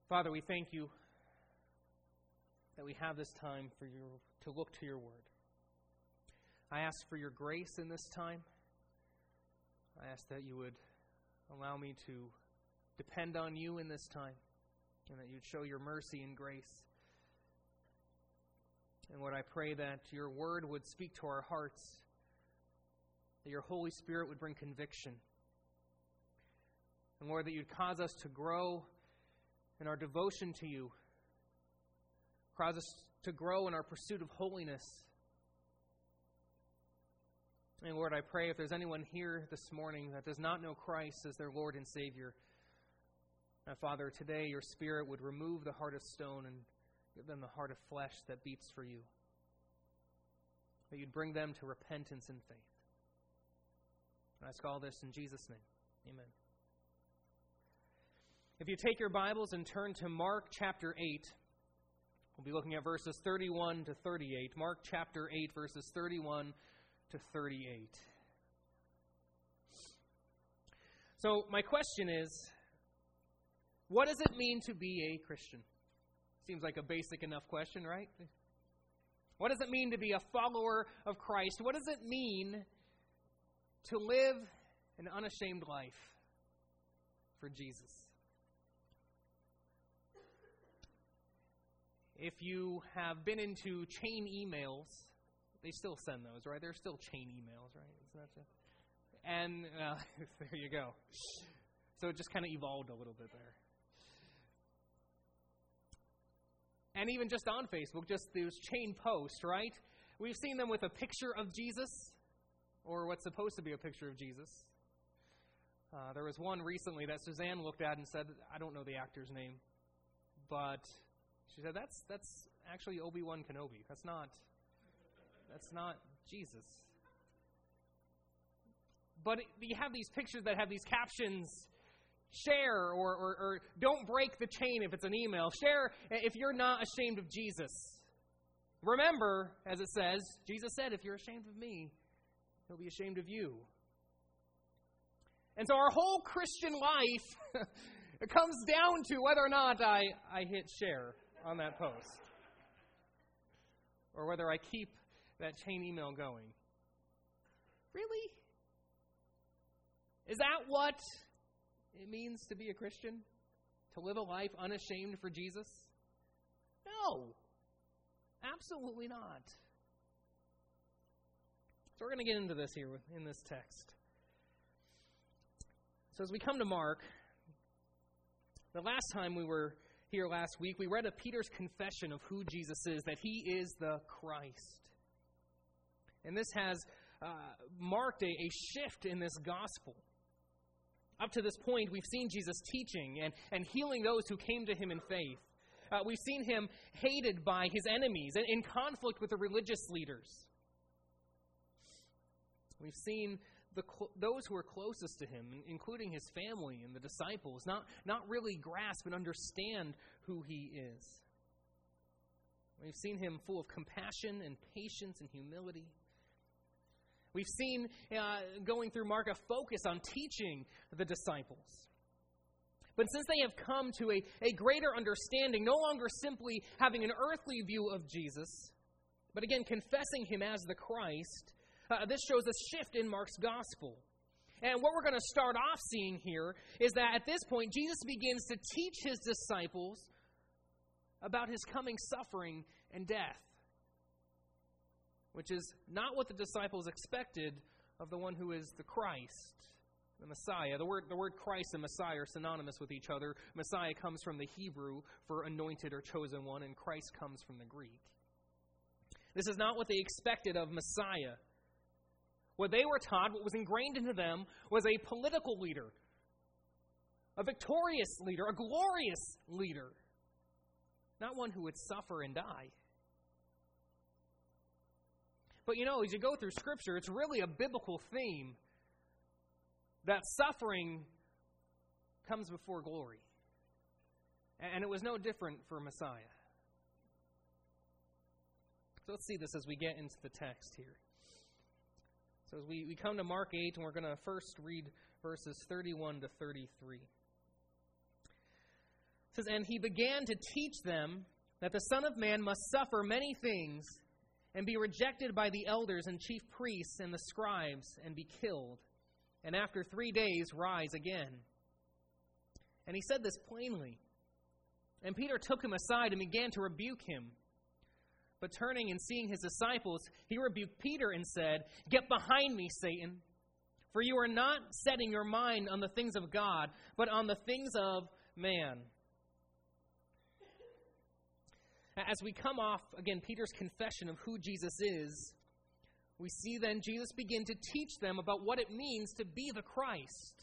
Father, we thank you that we have this time to look to your word. I ask for your grace in this time. I ask that you would allow me to depend on you in this time, and that you'd show your mercy and grace. And Lord, I pray that your word would speak to our hearts, that your Holy Spirit would bring conviction. And Lord, that you'd cause us to grow in our devotion to you, cause us to grow in our pursuit of holiness. And Lord, I pray if there's anyone here this morning that does not know Christ as their Lord and Savior, that Father, today your Spirit would remove the heart of stone and give them the heart of flesh that beats for you. That you'd bring them to repentance and faith. I ask all this in Jesus' name. Amen. If you take your Bibles and turn to Mark chapter 8, we'll be looking at verses 31 to 38. Mark chapter 8, verses 31 to 38. So my question is, what does it mean to be a Christian? Seems like a basic enough question, right? What does it mean to be a follower of Christ? What does it mean to live an unashamed life for Jesus? If you have been into chain emails, they still send those, right? They're still chain emails, right? Isn't that just... And there you go. So it just kind of evolved a little bit there. And even just on Facebook, just those chain posts, right? We've seen them with a picture of Jesus, or what's supposed to be a picture of Jesus. There was one recently that Suzanne looked at and said, I don't know the actor's name, but she said, that's actually Obi-Wan Kenobi. That's not Jesus. But you have these pictures that have these captions, share or don't break the chain if it's an email. Share if you're not ashamed of Jesus. Remember, as it says, Jesus said, if you're ashamed of me, he'll be ashamed of you. And so our whole Christian life it comes down to whether or not I hit share on that post. Or whether I keep that chain email going. Really? Is that what it means to be a Christian? To live a life unashamed for Jesus? No. Absolutely not. So we're going to get into this here in this text. So as we come to Mark, the last time we were here last week, we read of Peter's confession of who Jesus is, that he is the Christ. And this has marked a shift in this gospel. Up to this point, we've seen Jesus teaching and healing those who came to him in faith. We've seen him hated by his enemies and in conflict with the religious leaders. We've seen those who are closest to him, including his family and the disciples, not really grasp and understand who he is. We've seen him full of compassion and patience and humility. We've seen, going through Mark, a focus on teaching the disciples. But since they have come to a greater understanding, no longer simply having an earthly view of Jesus, but again confessing him as the Christ, this shows a shift in Mark's gospel. And what we're going to start off seeing here is that at this point, Jesus begins to teach his disciples about his coming suffering and death, which is not what the disciples expected of the one who is the Christ, the Messiah. The word Christ and Messiah are synonymous with each other. Messiah comes from the Hebrew for anointed or chosen one, and Christ comes from the Greek. This is not what they expected of Messiah. What they were taught, what was ingrained into them, was a political leader, a victorious leader, a glorious leader, not one who would suffer and die. But as you go through Scripture, it's really a biblical theme that suffering comes before glory. And it was no different for Messiah. So let's see this as we get into the text here. So as we come to Mark 8, and we're going to first read verses 31 to 33. It It says, "And he began to teach them that the Son of Man must suffer many things and be rejected by the elders and chief priests and the scribes and be killed, and after 3 days rise again." And he said this plainly. And Peter took him aside and began to rebuke him. But turning and seeing his disciples, he rebuked Peter and said, "Get behind me, Satan, for you are not setting your mind on the things of God, but on the things of man." As we come off, again, Peter's confession of who Jesus is, we see then Jesus begin to teach them about what it means to be the Christ.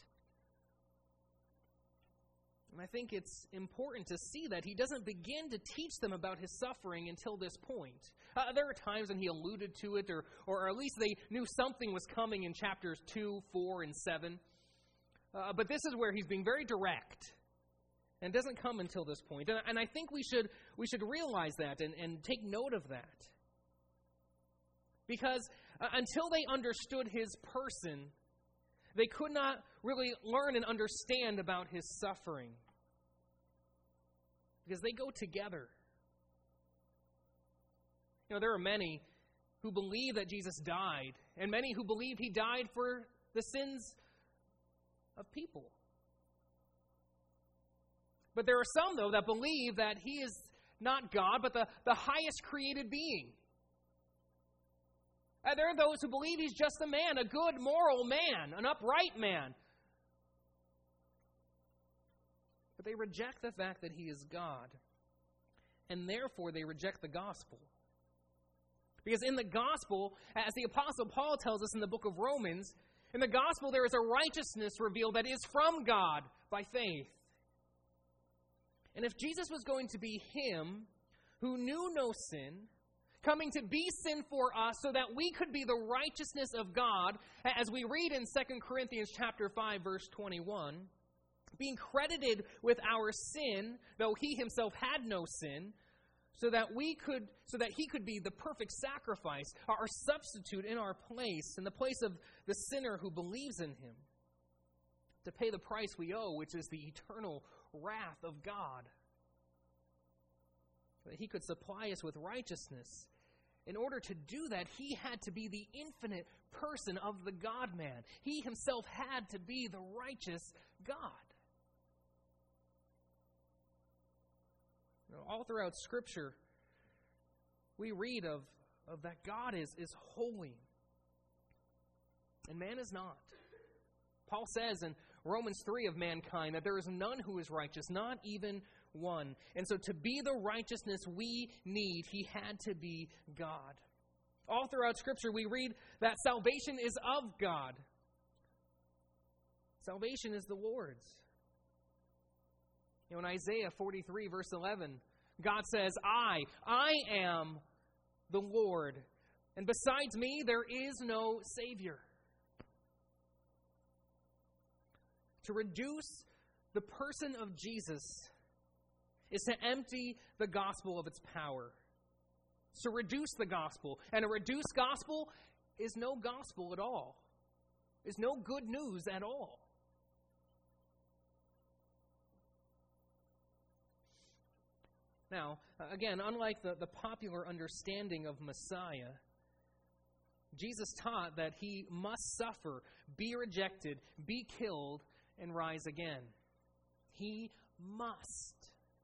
And I think it's important to see that he doesn't begin to teach them about his suffering until this point. There are times when he alluded to it, or at least they knew something was coming in chapters 2, 4, and 7. But this is where he's being very direct. And it doesn't come until this point. And I think we should realize that and take note of that. Because until they understood his person, they could not really learn and understand about his suffering. Because they go together. There are many who believe that Jesus died, and many who believe he died for the sins of people. But there are some, though, that believe that he is not God, but the highest created being. And there are those who believe he's just a man, a good, moral man, an upright man. But they reject the fact that he is God. And therefore, they reject the gospel. Because in the gospel, as the Apostle Paul tells us in the book of Romans, in the gospel there is a righteousness revealed that is from God by faith. And if Jesus was going to be him who knew no sin, coming to be sin for us so that we could be the righteousness of God, as we read in 2 Corinthians chapter 5, verse 21, being credited with our sin, though he himself had no sin, so that he could be the perfect sacrifice, our substitute in our place, in the place of the sinner who believes in him, to pay the price we owe, which is the eternal wrath of God. That he could supply us with righteousness. In order to do that, he had to be the infinite person of the God-man. He himself had to be the righteous God. All throughout Scripture, we read of that God is holy, and man is not. Paul says in Romans 3 of mankind that there is none who is righteous, not even one. And so to be the righteousness we need, he had to be God. All throughout Scripture, we read that salvation is of God. Salvation is the Lord's. In Isaiah 43, verse 11, God says, I am the Lord, and besides me there is no Savior. To reduce the person of Jesus is to empty the gospel of its power. It's to reduce the gospel. And a reduced gospel is no gospel at all. Is no good news at all. Now, again, unlike the popular understanding of Messiah, Jesus taught that he must suffer, be rejected, be killed, and rise again. He must.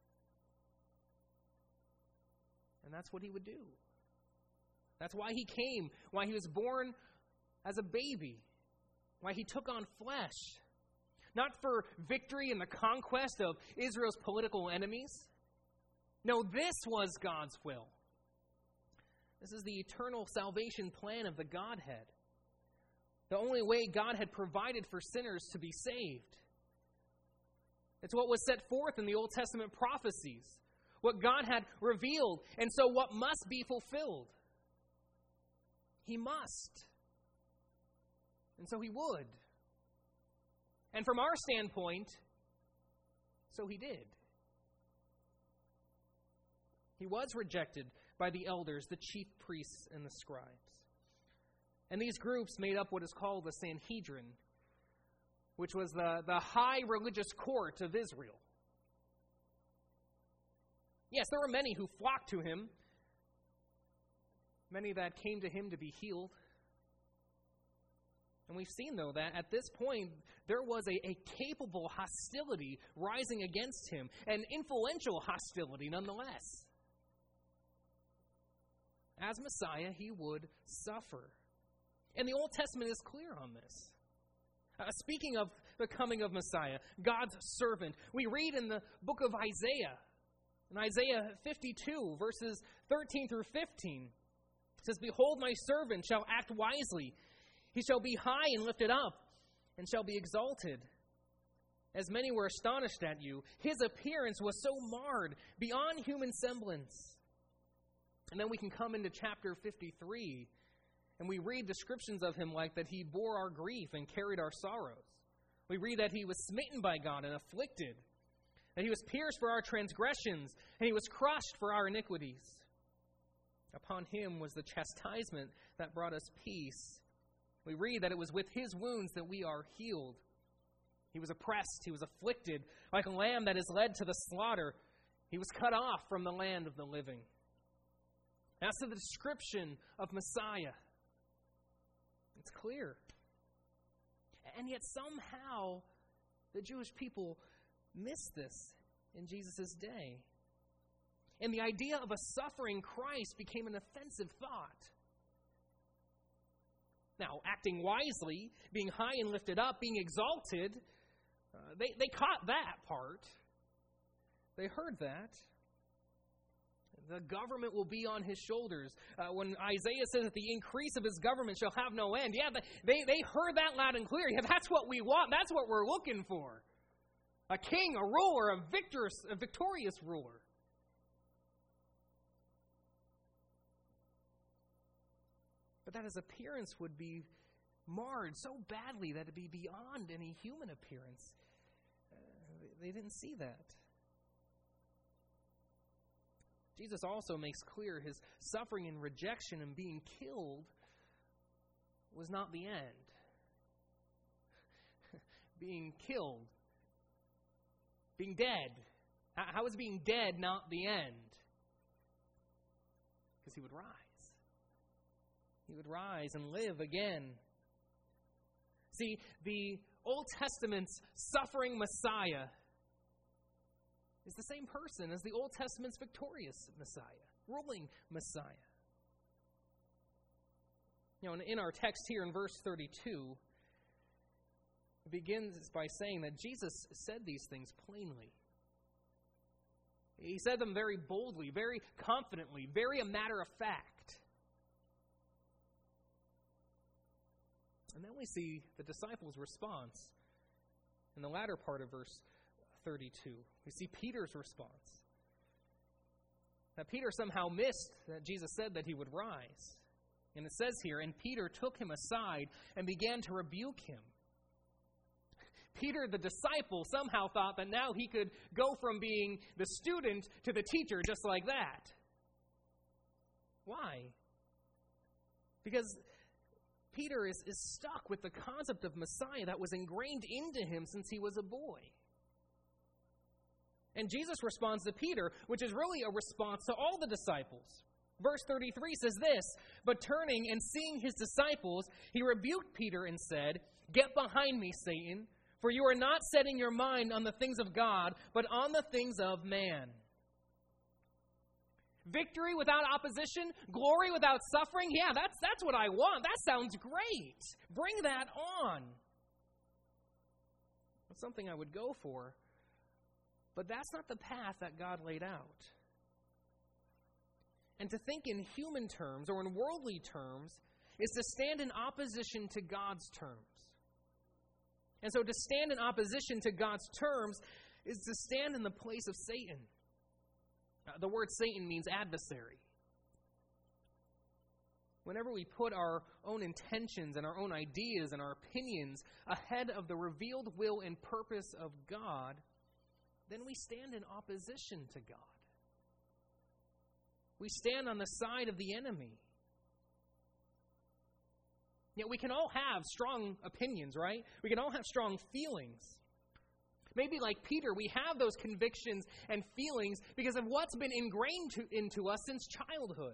And that's what he would do. That's why he came, why he was born as a baby, why he took on flesh. Not for victory and the conquest of Israel's political enemies. No, this was God's will. This is the eternal salvation plan of the Godhead. The only way God had provided for sinners to be saved. It's what was set forth in the Old Testament prophecies. What God had revealed. And so what must be fulfilled? He must. And so he would. And from our standpoint, so he did. He was rejected by the elders, the chief priests, and the scribes. And these groups made up what is called the Sanhedrin, which was the high religious court of Israel. Yes, there were many who flocked to him, many that came to him to be healed. And we've seen, though, that at this point, there was a capable hostility rising against him, an influential hostility nonetheless. As Messiah, he would suffer. And the Old Testament is clear on this. Speaking of the coming of Messiah, God's servant, we read in the book of Isaiah, in Isaiah 52, verses 13 through 15, it says, "Behold, my servant shall act wisely. He shall be high and lifted up, and shall be exalted. As many were astonished at you, his appearance was so marred beyond human semblance." And then we can come into chapter 53, and we read descriptions of him like that he bore our grief and carried our sorrows. We read that he was smitten by God and afflicted, that he was pierced for our transgressions, and he was crushed for our iniquities. Upon him was the chastisement that brought us peace. We read that it was with his wounds that we are healed. He was oppressed, he was afflicted, like a lamb that is led to the slaughter. He was cut off from the land of the living. That's the description of Messiah. It's clear. And yet somehow the Jewish people missed this in Jesus' day. And the idea of a suffering Christ became an offensive thought. Now, acting wisely, being high and lifted up, being exalted, they caught that part. They heard that. The government will be on his shoulders. When Isaiah says that the increase of his government shall have no end, they heard that loud and clear. Yeah, that's what we want. That's what we're looking for. A king, a ruler, a victorious ruler. But that his appearance would be marred so badly that it would be beyond any human appearance. They didn't see that. Jesus also makes clear his suffering and rejection and being killed was not the end. Being killed, being dead. How is being dead not the end? Because he would rise. He would rise and live again. See, the Old Testament's suffering Messiah is the same person as the Old Testament's victorious Messiah, ruling Messiah. In our text here in verse 32, it begins by saying that Jesus said these things plainly. He said them very boldly, very confidently, very a matter of fact. And then we see the disciples' response in the latter part of verse 32. We see Peter's response. Now, Peter somehow missed that Jesus said that he would rise. And it says here, "And Peter took him aside and began to rebuke him." Peter, the disciple, somehow thought that now he could go from being the student to the teacher just like that. Why? Because Peter is stuck with the concept of Messiah that was ingrained into him since he was a boy. And Jesus responds to Peter, which is really a response to all the disciples. Verse 33 says this, "But turning and seeing his disciples, he rebuked Peter and said, 'Get behind me, Satan, for you are not setting your mind on the things of God, but on the things of man.'" Victory without opposition, glory without suffering. Yeah, that's what I want. That sounds great. Bring that on. That's something I would go for. But that's not the path that God laid out. And to think in human terms or in worldly terms is to stand in opposition to God's terms. And so to stand in opposition to God's terms is to stand in the place of Satan. The word Satan means adversary. Whenever we put our own intentions and our own ideas and our opinions ahead of the revealed will and purpose of God, then we stand in opposition to God. We stand on the side of the enemy. Yet we can all have strong opinions, right? We can all have strong feelings. Maybe like Peter, we have those convictions and feelings because of what's been ingrained into us since childhood.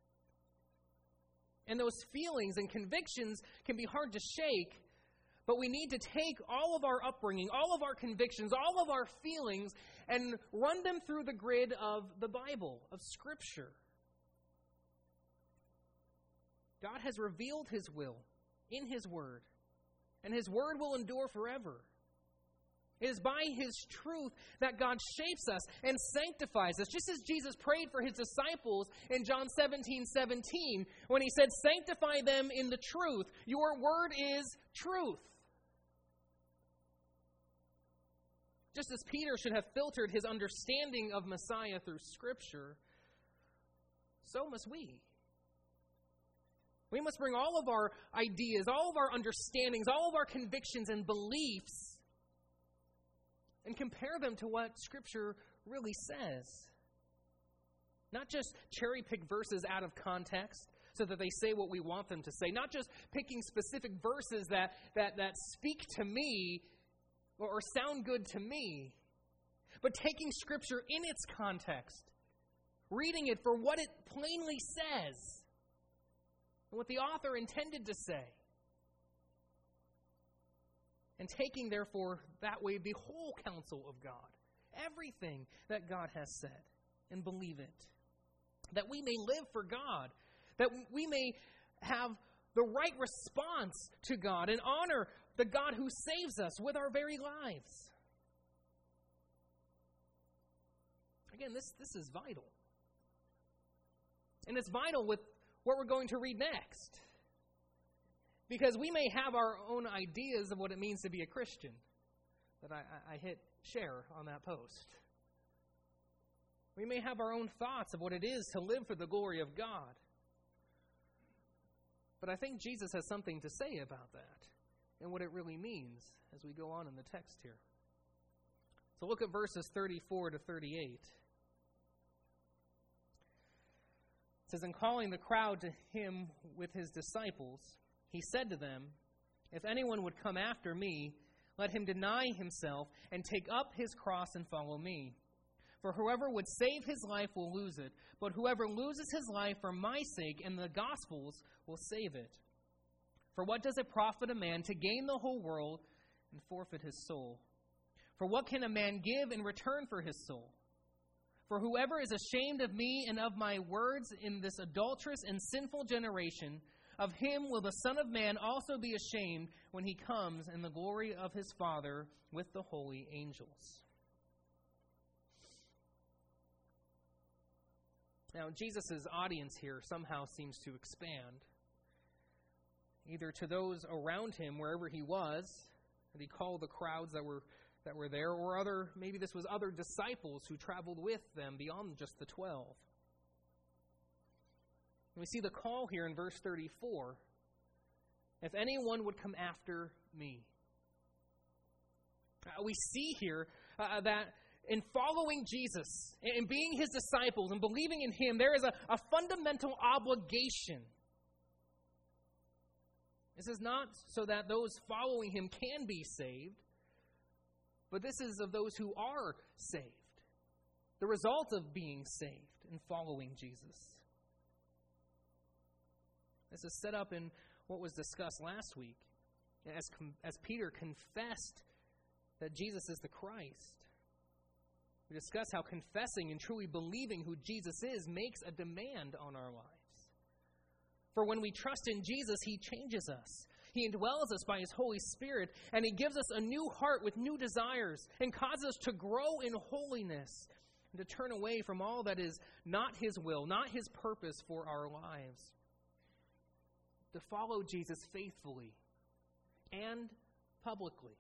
And those feelings and convictions can be hard to shake, but we need to take all of our upbringing, all of our convictions, all of our feelings, and run them through the grid of the Bible, of Scripture. God has revealed His will in His Word, and His Word will endure forever. It is by His truth that God shapes us and sanctifies us, just as Jesus prayed for His disciples in John 17:17, when He said, "Sanctify them in the truth. Your word is truth." Just as Peter should have filtered his understanding of Messiah through Scripture, so must we. We must bring all of our ideas, all of our understandings, all of our convictions and beliefs and compare them to what Scripture really says. Not just cherry-pick verses out of context so that they say what we want them to say. Not just picking specific verses that speak to me or sound good to me. But taking Scripture in its context. Reading it for what it plainly says. And what the author intended to say. And taking, therefore, that way the whole counsel of God. Everything that God has said. And believe it. That we may live for God. That we may have the right response to God. And honor the God who saves us with our very lives. Again, this is vital. And it's vital with what we're going to read next. Because we may have our own ideas of what it means to be a Christian. That I hit share on that post. We may have our own thoughts of what it is to live for the glory of God. But I think Jesus has something to say about that and what it really means as we go on in the text here. So look at verses 34 to 38. It says, "And calling the crowd to Him with His disciples, He said to them, 'If anyone would come after me, let him deny himself and take up his cross and follow me. For whoever would save his life will lose it, but whoever loses his life for my sake and the gospel's will save it. For what does it profit a man to gain the whole world and forfeit his soul? For what can a man give in return for his soul? For whoever is ashamed of me and of my words in this adulterous and sinful generation, of him will the Son of Man also be ashamed when He comes in the glory of His Father with the holy angels.'" Now, Jesus' audience here somehow seems to expand, either to those around Him wherever He was, that He called the crowds that were there, or maybe this was other disciples who traveled with them beyond just the 12. We see the call here in verse 34. "If anyone would come after me." We see here that in following Jesus, in being His disciples, and believing in Him, there is a fundamental obligation. This is not so that those following Him can be saved, but this is of those who are saved. The result of being saved and following Jesus. This is set up in what was discussed last week, as Peter confessed that Jesus is the Christ. We discussed how confessing and truly believing who Jesus is makes a demand on our lives. For when we trust in Jesus, He changes us. He indwells us by His Holy Spirit, and He gives us a new heart with new desires and causes us to grow in holiness and to turn away from all that is not His will, not His purpose for our lives. To follow Jesus faithfully and publicly.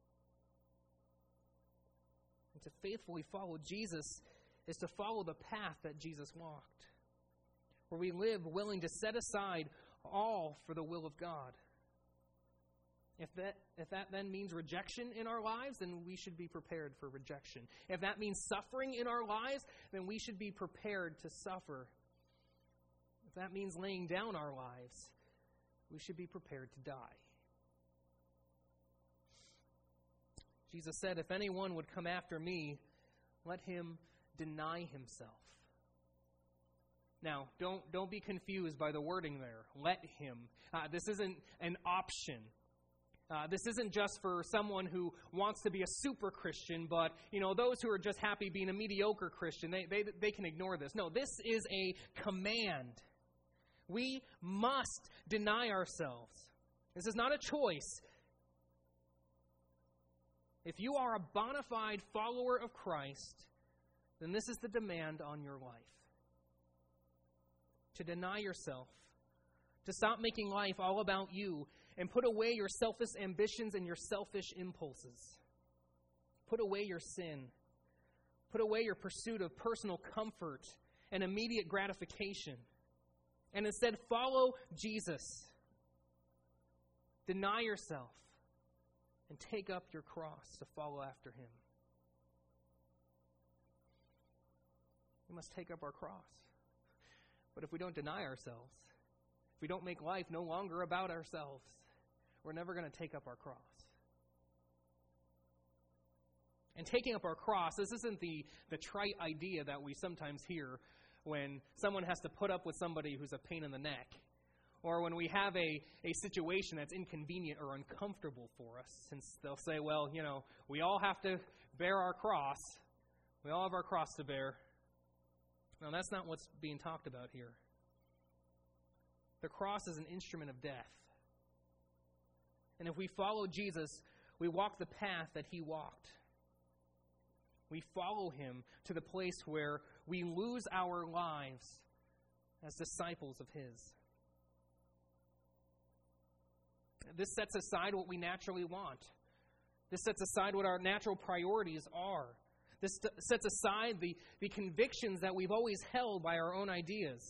And to faithfully follow Jesus is to follow the path that Jesus walked, where we live willing to set aside all for the will of God. If that then means rejection in our lives, then we should be prepared for rejection. If that means suffering in our lives, then we should be prepared to suffer. If that means laying down our lives, we should be prepared to die. Jesus said, if anyone would come after me, let him deny himself. Now, don't be confused by the wording there. Let him. This isn't an option. This isn't just for someone who wants to be a super Christian, but those who are just happy being a mediocre Christian, they can ignore this. No, this is a command. We must deny ourselves. This is not a choice. If you are a bona fide follower of Christ, then this is the demand on your life. To deny yourself, to stop making life all about you, and put away your selfish ambitions and your selfish impulses. Put away your sin. Put away your pursuit of personal comfort and immediate gratification. And instead, follow Jesus. Deny yourself and take up your cross to follow after him. We must take up our cross. But if we don't deny ourselves, if we don't make life no longer about ourselves, we're never going to take up our cross. And taking up our cross, this isn't the trite idea that we sometimes hear when someone has to put up with somebody who's a pain in the neck, or when we have a situation that's inconvenient or uncomfortable for us, since they'll say, well, we all have to bear our cross. We all have our cross to bear. No, that's not what's being talked about here. The cross is an instrument of death. And if we follow Jesus, we walk the path that he walked. We follow him to the place where we lose our lives as disciples of his. This sets aside what we naturally want. This sets aside what our natural priorities are. This sets aside the convictions that we've always held by our own ideas.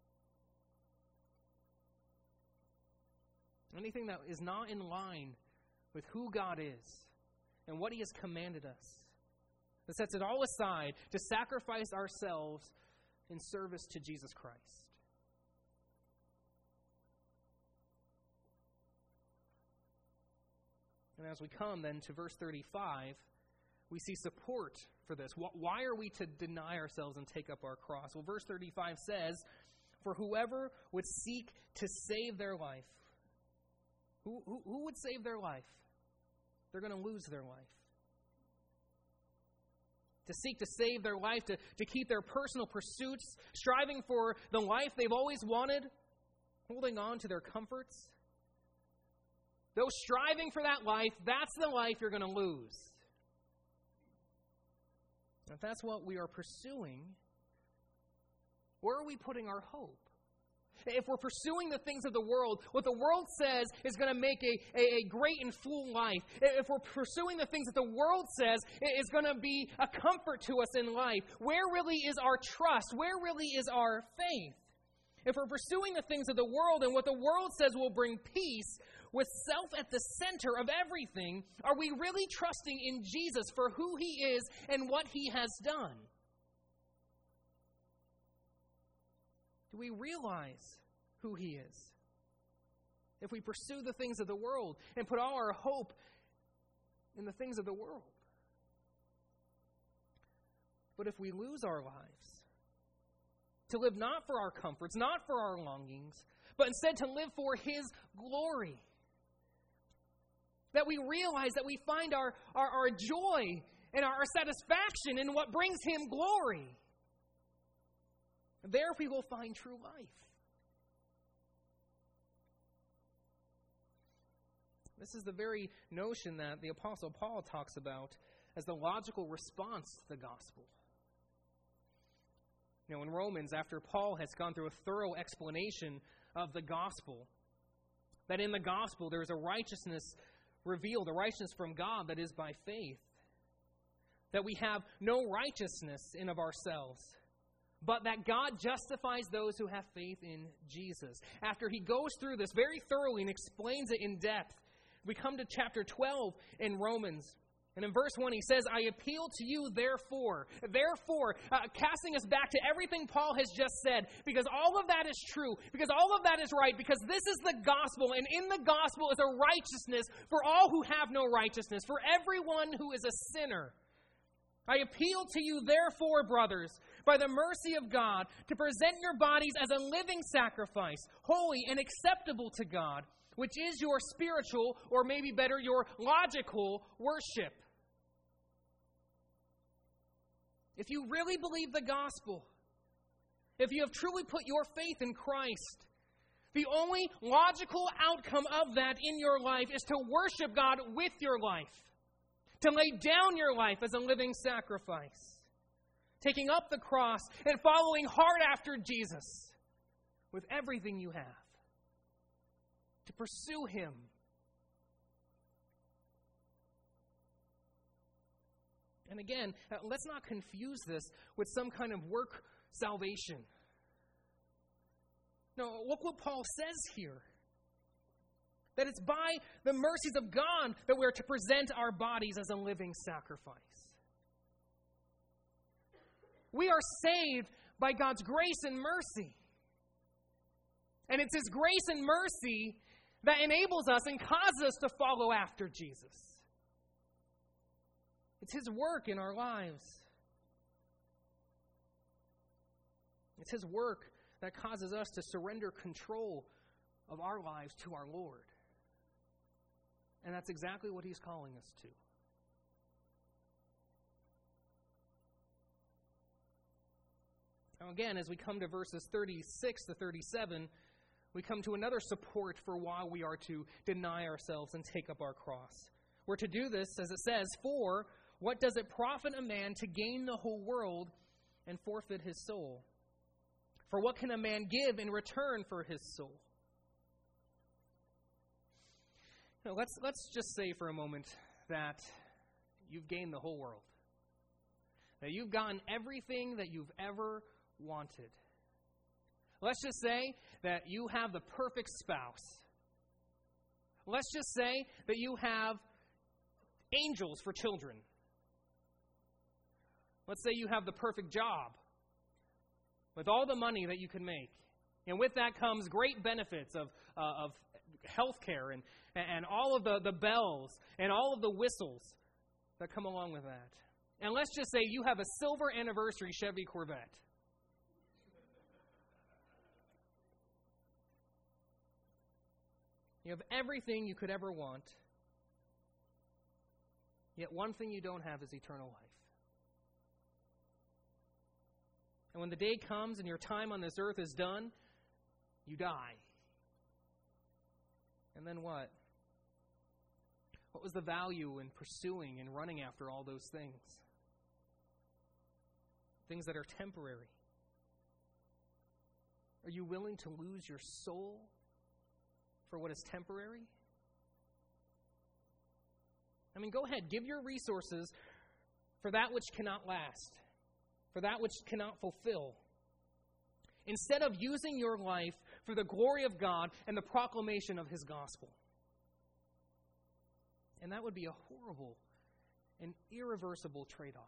Anything that is not in line with who God is and what he has commanded us. It sets it all aside to sacrifice ourselves in service to Jesus Christ. And as we come then to verse 35, we see support for this. Why are we to deny ourselves and take up our cross? Well, verse 35 says, for whoever would seek to save their life. Who would save their life? They're going to lose their life. To seek to save their life, to keep their personal pursuits, striving for the life they've always wanted, holding on to their comforts. Those striving for that life, that's the life you're going to lose. If that's what we are pursuing, where are we putting our hope? If we're pursuing the things of the world, what the world says is going to make a great and full life. If we're pursuing the things that the world says is going to be a comfort to us in life, where really is our trust? Where really is our faith? If we're pursuing the things of the world and what the world says will bring peace, with self at the center of everything, are we really trusting in Jesus for who he is and what he has done? Do we realize who he is? If we pursue the things of the world and put all our hope in the things of the world. But if we lose our lives, to live not for our comforts, not for our longings, but instead to live for his glory, that we realize that we find our joy and our satisfaction in what brings him glory, there we will find true life. This is the very notion that the Apostle Paul talks about as the logical response to the gospel. In Romans, after Paul has gone through a thorough explanation of the gospel, that in the gospel there is a righteousness revealed, a righteousness from God that is by faith, that we have no righteousness in of ourselves, but that God justifies those who have faith in Jesus. After he goes through this very thoroughly and explains it in depth, we come to chapter 12 in Romans. And in verse 1, he says, I appeal to you, therefore, casting us back to everything Paul has just said, because all of that is true, because all of that is right, because this is the gospel, and in the gospel is a righteousness for all who have no righteousness, for everyone who is a sinner. I appeal to you, therefore, brothers, by the mercy of God, to present your bodies as a living sacrifice, holy and acceptable to God, which is your spiritual, or maybe better, your logical worship. If you really believe the gospel, if you have truly put your faith in Christ, the only logical outcome of that in your life is to worship God with your life, to lay down your life as a living sacrifice, taking up the cross and following hard after Jesus with everything you have. To pursue Him. And again, let's not confuse this with some kind of work salvation. No, look what Paul says here. That it's by the mercies of God that we're to present our bodies as a living sacrifice. We are saved by God's grace and mercy. And it's His grace and mercy that enables us and causes us to follow after Jesus. It's His work in our lives. It's His work that causes us to surrender control of our lives to our Lord. And that's exactly what He's calling us to. Now again, as we come to verses 36 to 37, we come to another support for why we are to deny ourselves and take up our cross. We're to do this, as it says, for what does it profit a man to gain the whole world and forfeit his soul? For what can a man give in return for his soul? Now, let's just say for a moment that you've gained the whole world. That you've gotten everything that you've ever wanted. Let's just say that you have the perfect spouse. Let's just say that you have angels for children. Let's say you have the perfect job with all the money that you can make. And with that comes great benefits of health care and all of the bells and all of the whistles that come along with that. And let's just say you have a silver anniversary Chevy Corvette. You have everything you could ever want, yet one thing you don't have is eternal life. And when the day comes and your time on this earth is done, you die. And then what? What was the value in pursuing and running after all those things? Things that are temporary. Are you willing to lose your soul for what is temporary? I mean, go ahead, give your resources for that which cannot last, for that which cannot fulfill, instead of using your life for the glory of God and the proclamation of His gospel. And that would be a horrible and irreversible trade-off.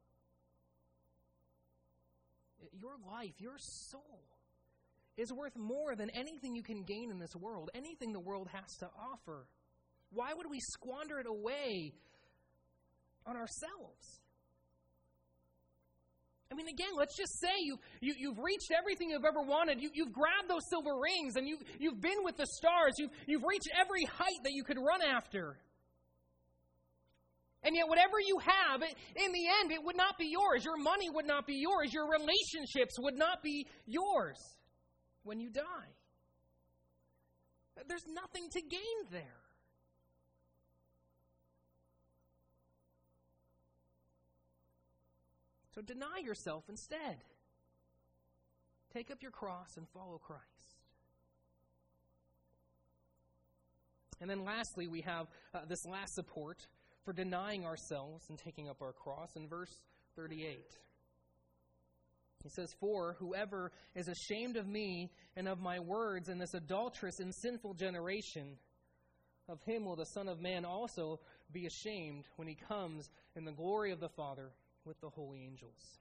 Your life, your soul, is worth more than anything you can gain in this world, anything the world has to offer. Why would we squander it away on ourselves? I mean, again, let's just say you've reached everything you've ever wanted. You've grabbed those silver rings, and you've been with the stars. You've reached every height that you could run after. And yet whatever you have, in the end, it would not be yours. Your money would not be yours. Your relationships would not be yours when you die. There's nothing to gain there. So deny yourself instead. Take up your cross and follow Christ. And then lastly, we have this last support for denying ourselves and taking up our cross in verse 38. He says, for whoever is ashamed of me and of my words in this adulterous and sinful generation, of him will the Son of Man also be ashamed when he comes in the glory of the Father with the holy angels.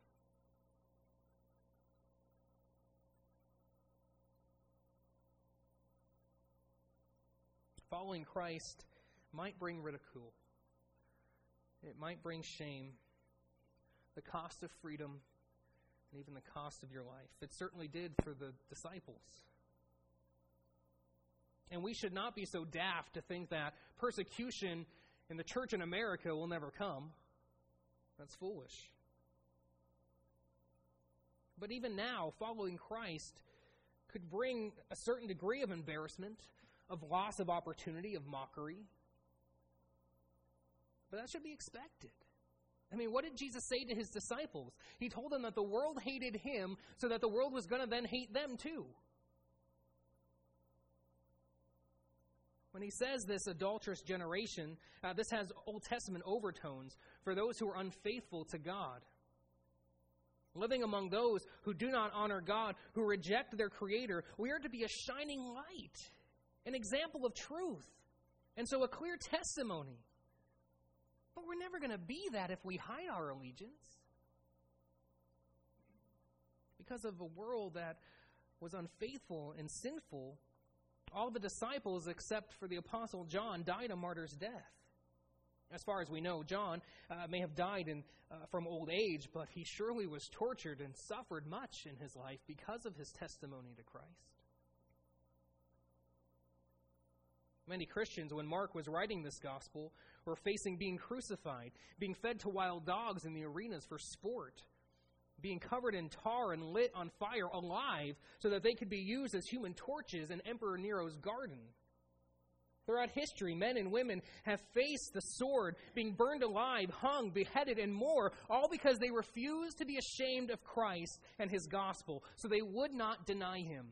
Following Christ might bring ridicule. It might bring shame, the cost of freedom, and even the cost of your life. It certainly did for the disciples. And we should not be so daft to think that persecution in the church in America will never come. That's foolish. But even now, following Christ could bring a certain degree of embarrassment, of loss of opportunity, of mockery. But that should be expected. I mean, what did Jesus say to his disciples? He told them that the world hated him so that the world was going to then hate them too. When he says this adulterous generation, this has Old Testament overtones for those who are unfaithful to God. Living among those who do not honor God, who reject their Creator, we are to be a shining light, an example of truth, and so a clear testimony. But we're never going to be that if we hide our allegiance. Because of a world that was unfaithful and sinful, all the disciples, except for the Apostle John, died a martyr's death. As far as we know, John may have died from old age, but he surely was tortured and suffered much in his life because of his testimony to Christ. Many Christians, when Mark was writing this gospel, were facing being crucified, being fed to wild dogs in the arenas for sport, being covered in tar and lit on fire alive so that they could be used as human torches in Emperor Nero's garden. Throughout history, men and women have faced the sword, being burned alive, hung, beheaded, and more, all because they refused to be ashamed of Christ and his gospel, so they would not deny him.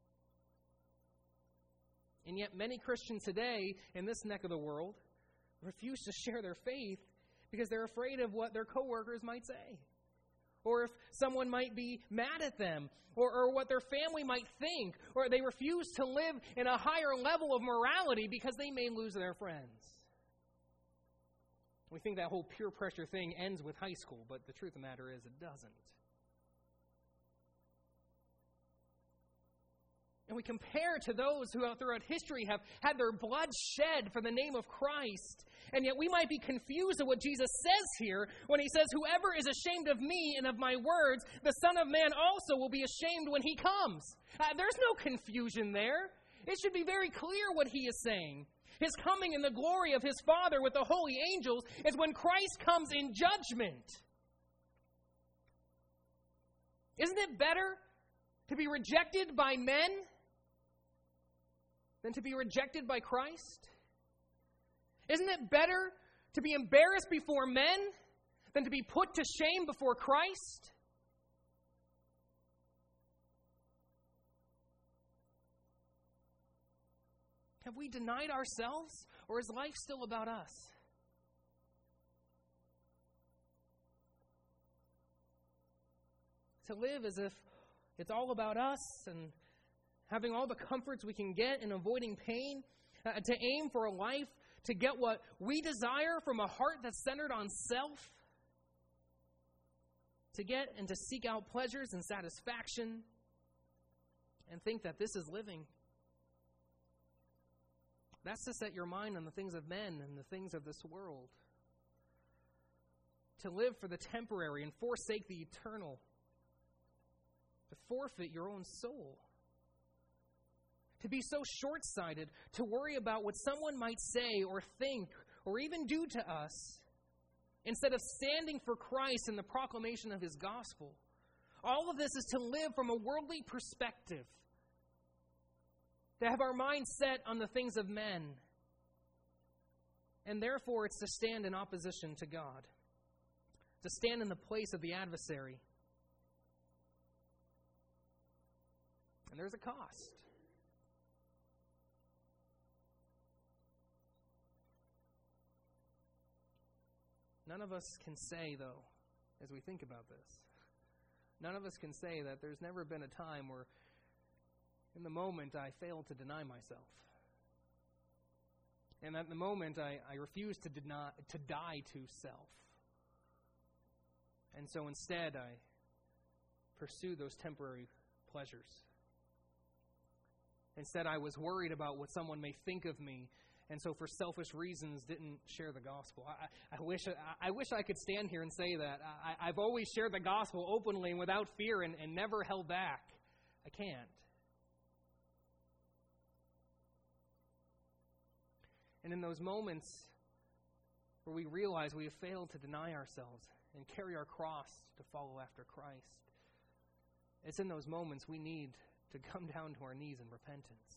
And yet many Christians today in this neck of the world refuse to share their faith because they're afraid of what their coworkers might say, or if someone might be mad at them, or what their family might think, or they refuse to live in a higher level of morality because they may lose their friends. We think that whole peer pressure thing ends with high school, but the truth of the matter is it doesn't. And we compare to those who throughout history have had their blood shed for the name of Christ. And yet we might be confused at what Jesus says here when he says, "Whoever is ashamed of me and of my words, the Son of Man also will be ashamed when he comes." There's no confusion there. It should be very clear what he is saying. His coming in the glory of his Father with the holy angels is when Christ comes in judgment. Isn't it better to be rejected by men than to be rejected by Christ? Isn't it better to be embarrassed before men than to be put to shame before Christ? Have we denied ourselves, or is life still about us? To live as if it's all about us and having all the comforts we can get and avoiding pain, to aim for a life to get what we desire from a heart that's centered on self, to get and to seek out pleasures and satisfaction and think that this is living. That's to set your mind on the things of men and the things of this world. To live for the temporary and forsake the eternal. To forfeit your own soul. To be so short-sighted, to worry about what someone might say or think or even do to us, instead of standing for Christ in the proclamation of his gospel. All of this is to live from a worldly perspective, to have our minds set on the things of men, and therefore it's to stand in opposition to God, to stand in the place of the adversary. And there's a cost. None of us can say, though, as we think about this, none of us can say that there's never been a time where, in the moment, I failed to deny myself. And at the moment, I refuse to die to self. And so instead, I pursue those temporary pleasures. Instead, I was worried about what someone may think of me, and so for selfish reasons didn't share the gospel. I wish I could stand here and say that. I've always shared the gospel openly and without fear and never held back. I can't. And in those moments where we realize we have failed to deny ourselves and carry our cross to follow after Christ, it's in those moments we need to come down to our knees in repentance.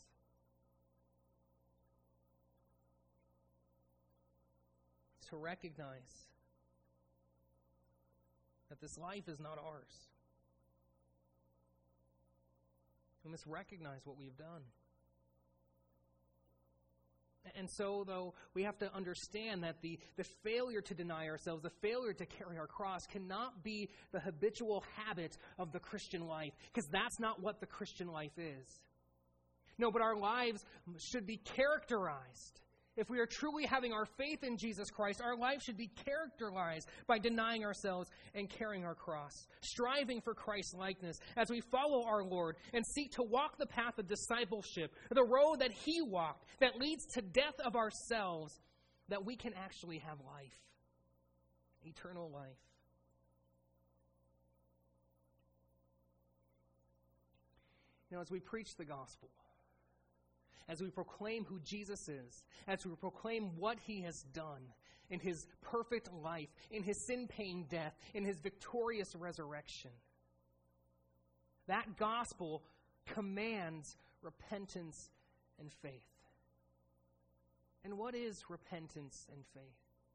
To recognize that this life is not ours. We must recognize what we have done. And so, though, we have to understand that the failure to deny ourselves, the failure to carry our cross, cannot be the habitual habit of the Christian life, because that's not what the Christian life is. No, but our lives should be characterized. If we are truly having our faith in Jesus Christ, our life should be characterized by denying ourselves and carrying our cross, striving for Christ's likeness as we follow our Lord and seek to walk the path of discipleship, the road that He walked, that leads to death of ourselves, that we can actually have life, eternal life. Now, as we preach the gospel, as we proclaim who Jesus is, as we proclaim what He has done in His perfect life, in His sin-paying death, in His victorious resurrection, that gospel commands repentance and faith. And what is repentance and faith?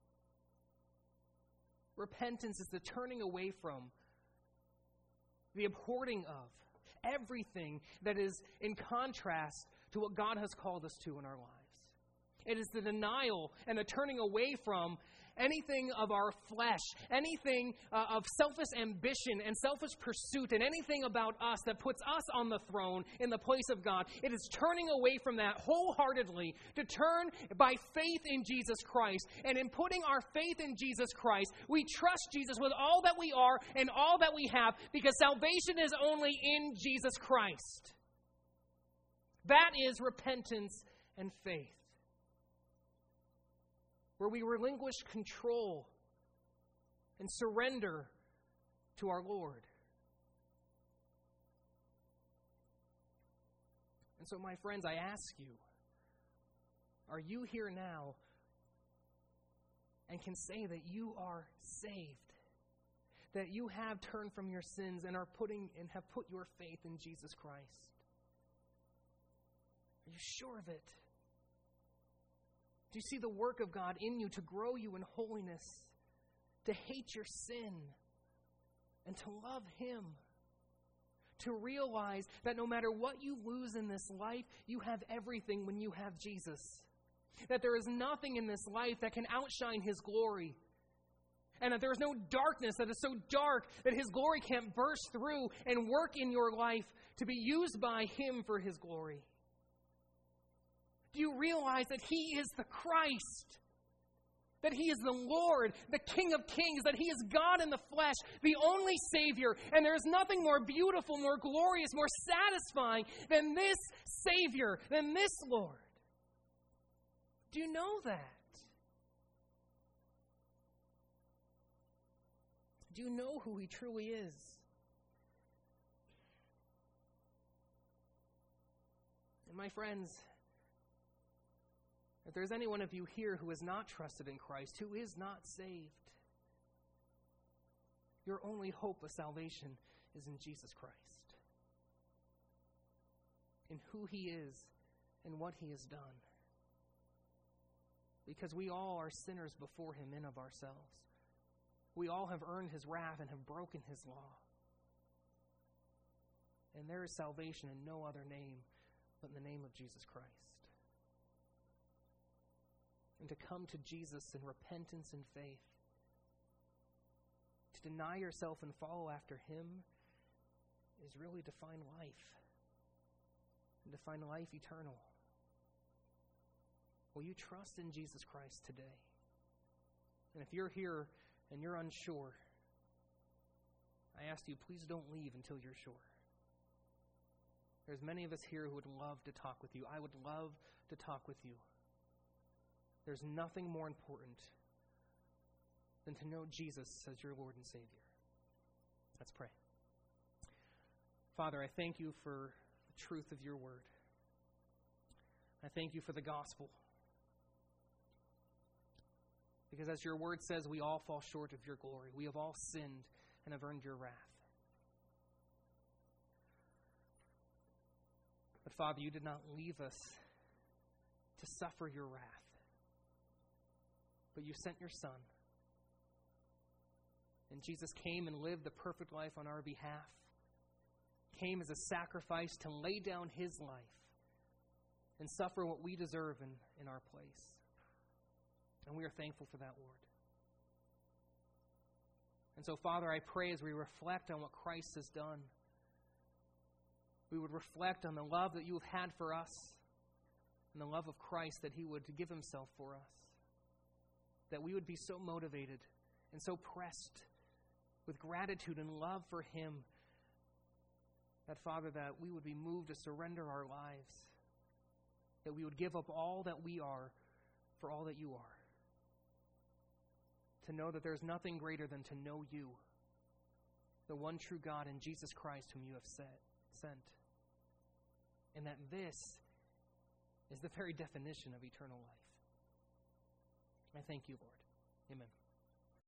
Repentance is the turning away from, the abhorring of everything that is in contrast to what God has called us to in our lives. It is the denial and the turning away from anything of our flesh, anything of selfish ambition and selfish pursuit, and anything about us that puts us on the throne in the place of God. It is turning away from that wholeheartedly to turn by faith in Jesus Christ. And in putting our faith in Jesus Christ, we trust Jesus with all that we are and all that we have, because salvation is only in Jesus Christ. That is repentance and faith, where we relinquish control and surrender to our Lord. And so, my friends, I ask you, are you here now and can say that you are saved, that you have turned from your sins and have put your faith in Jesus Christ? Are you sure of it? Do you see the work of God in you to grow you in holiness, to hate your sin, and to love Him? To realize that no matter what you lose in this life, you have everything when you have Jesus. That there is nothing in this life that can outshine His glory. And that there is no darkness that is so dark that His glory can't burst through and work in your life to be used by Him for His glory. Do you realize that He is the Christ? That He is the Lord, the King of Kings, that He is God in the flesh, the only Savior, and there is nothing more beautiful, more glorious, more satisfying than this Savior, than this Lord? Do you know that? Do you know who He truly is? And my friends, if there's any one of you here who has not trusted in Christ, who is not saved, your only hope of salvation is in Jesus Christ, in who He is and what He has done. Because we all are sinners before Him in of ourselves. We all have earned His wrath and have broken His law. And there is salvation in no other name but in the name of Jesus Christ. And to come to Jesus in repentance and faith, to deny yourself and follow after Him, is really to find life, and to find life eternal. will you trust in Jesus Christ today? And if you're here and you're unsure, I ask you, please don't leave until you're sure. There's many of us here who would love to talk with you. I would love to talk with you. There's nothing more important than to know Jesus as your Lord and Savior. Let's pray. Father, I thank you for the truth of your word. I thank you for the gospel. Because as your word says, we all fall short of your glory. We have all sinned and have earned your wrath. But Father, you did not leave us to suffer your wrath. But you sent your Son. And Jesus came and lived the perfect life on our behalf. Came as a sacrifice to lay down his life and suffer what we deserve in our place. And we are thankful for that, Lord. And so, Father, I pray as we reflect on what Christ has done, we would reflect on the love that you have had for us and the love of Christ that he would give himself for us. That we would be so motivated and so pressed with gratitude and love for him that, Father, that we would be moved to surrender our lives, that we would give up all that we are for all that you are. To know that there's nothing greater than to know you, the one true God and Jesus Christ whom you have sent. And that this is the very definition of eternal life. I thank you, Lord. Amen.